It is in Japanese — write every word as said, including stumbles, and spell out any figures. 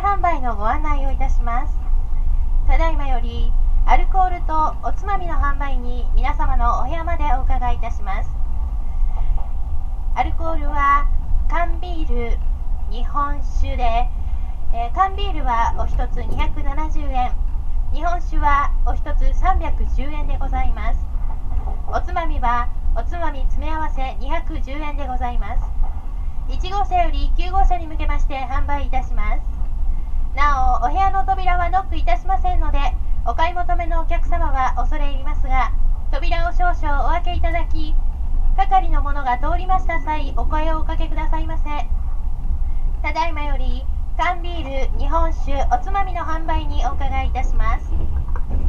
販売のご案内をいたします。ただいまよりアルコールとおつまみの販売に皆様のお部屋までお伺いいたします。アルコールは缶ビール、日本酒で、えー、缶ビールはお一つにひゃくななじゅうえん、日本酒はお一つさんびゃくじゅうえんでございます。おつまみはおつまみ詰め合わせにひゃくじゅうえんでございます。いち号車よりきゅう号車に向けまして販売いたします。なお、お部屋の扉はノックいたしませんので、お買い求めのお客様は恐れ入りますが、扉を少々お開けいただき、係の者が通りました際、お声をおかけくださいませ。ただいまより缶ビール、日本酒、おつまみの販売にお伺いいたします。